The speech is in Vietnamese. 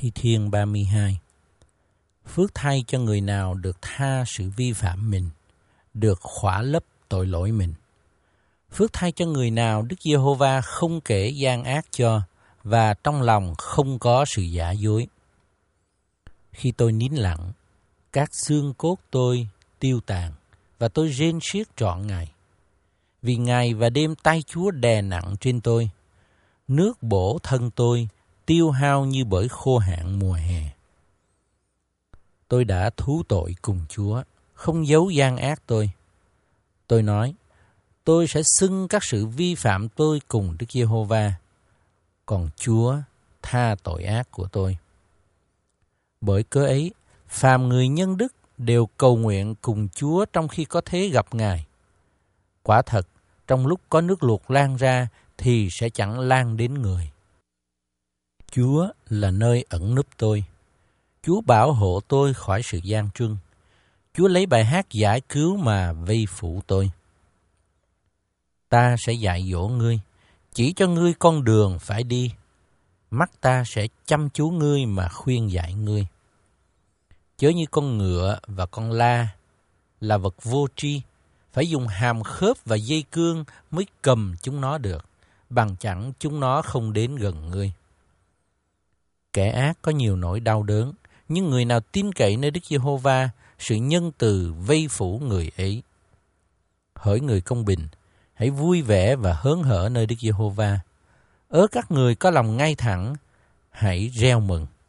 Thi Thiên 32. Phước thay cho người nào được tha sự vi phạm mình, được khỏa lấp tội lỗi mình. Phước thay cho người nào Đức Giê-hô-va không kể gian ác cho, và trong lòng không có sự giả dối. Khi tôi nín lặng, các xương cốt tôi tiêu tàn, và tôi rên xiết trọn ngày. Vì ngày và đêm tay Chúa đè nặng trên tôi, nước bổ thân tôi tiêu hao như bởi khô hạn mùa hè. Tôi đã thú tội cùng Chúa, không giấu gian ác tôi. Tôi nói, tôi sẽ xưng các sự vi phạm tôi cùng Đức Giê-hô-va, còn Chúa tha tội ác của tôi. Bởi cớ ấy, phàm người nhân đức đều cầu nguyện cùng Chúa trong khi có thế gặp Ngài. Quả thật, trong lúc có nước luộc lan ra thì sẽ chẳng lan đến người. Chúa là nơi ẩn núp tôi. Chúa bảo hộ tôi khỏi sự gian truân. Chúa lấy bài hát giải cứu mà vây phủ tôi. Ta sẽ dạy dỗ ngươi, chỉ cho ngươi con đường phải đi. Mắt ta sẽ chăm chú ngươi mà khuyên dạy ngươi. Chớ như con ngựa và con la là vật vô tri, phải dùng hàm khớp và dây cương mới cầm chúng nó được, bằng chẳng chúng nó không đến gần ngươi. Kẻ ác có nhiều nỗi đau đớn, nhưng người nào tin cậy nơi Đức Giê-hô-va, sự nhân từ vây phủ người ấy. Hỡi người công bình, hãy vui vẻ và hớn hở nơi Đức Giê-hô-va. Các người có lòng ngay thẳng, hãy reo mừng.